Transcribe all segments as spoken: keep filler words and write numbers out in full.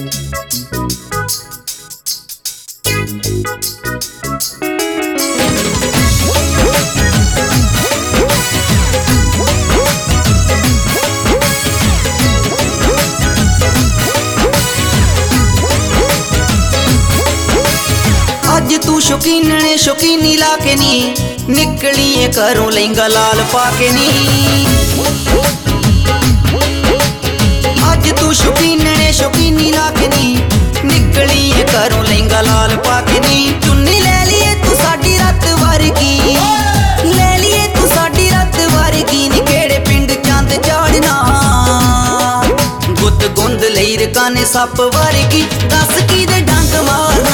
अज तू शौकीन ने शौकीनी ला के नी निकली घरों लहंगा लाल पाके नी। अज तू शौकीन ने शौकीनी ला के नी निकली घरों लहंगा लाल पाके नी। चुन्नी ले लिए तू साडी रात वर्गी, ले लिए तू साडी रात वर्गी नी। केड़े पिंड चंद चाड़ना गुत गुंद लई रकाने सप वर्गी, दस की दे डंग मारना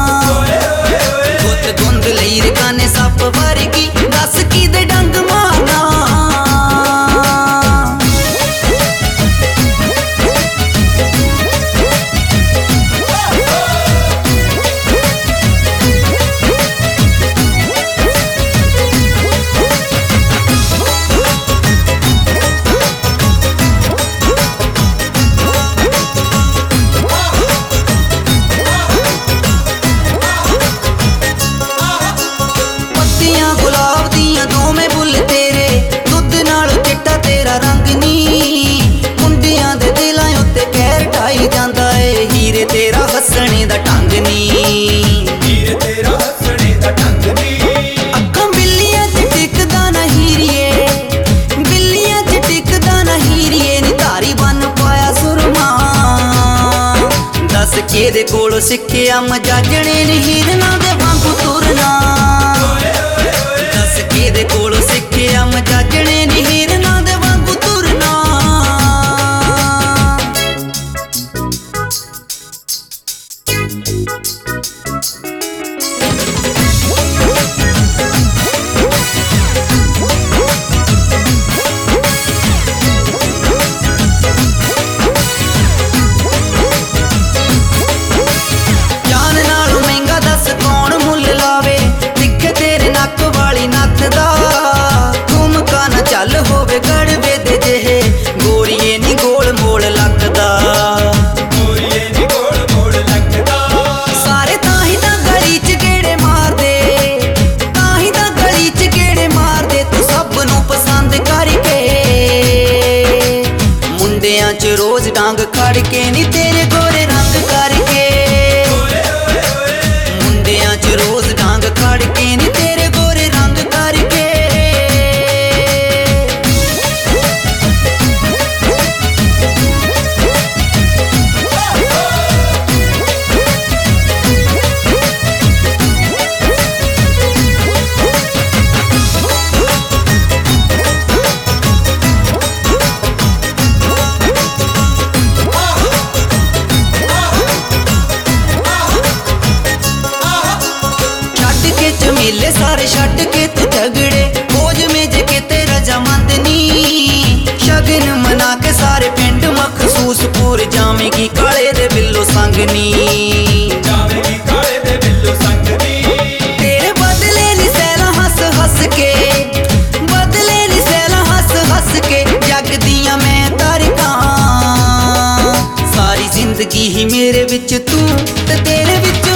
गुंद लई रकाने सप वर्गी, दस की दे डंग मारना। तेरा हसने दा ढंग नी, हीरे तेरा हसने दा ढंग नी। अखां बिल्लियां च टिकदा ना हीरिए, बिल्लियां च टिकदा ना हीरिए नी। धारी बन पाया सुरमा, दस केदे कोलों सिक्खिया मजाजणे नी हिरना दे वांगू तुरना। दस केदे कोलों सिक्खिया मजाजणे नी हिरना दे वांगू तुरना। चल होवे गड़बे दे जेहे गोरीए नी गोल मोड़ लगदा, गोरीए नी गोल मोड़ लगदा। सारे ताही तां गली च गेड़े मार दे, ताही तां गली च गेड़े मार दे। तू सब नूं पसंद करके मुंडियां च रोज डांग खड़ के नी तेरे गोरे रंग करके, मुंडियां च रोज डांग खड़ के नी तेरे गोरे रंग करके। मेले सारे छड्ड के तू झगड़े खोज में जे के तेरा जमंद नी। शगन मना के सारे पिंड मखसूस पूर जावेगी काले दे बिल्लो संग नी, जावेगी काले दे बिल्लो संग नी। तेरे बदले नी सैला हस हस के, बदले नी सैला हस हस के। जग दियां मैं तारीखां सारी जिंदगी ही मेरे विच तू ते तेरे विच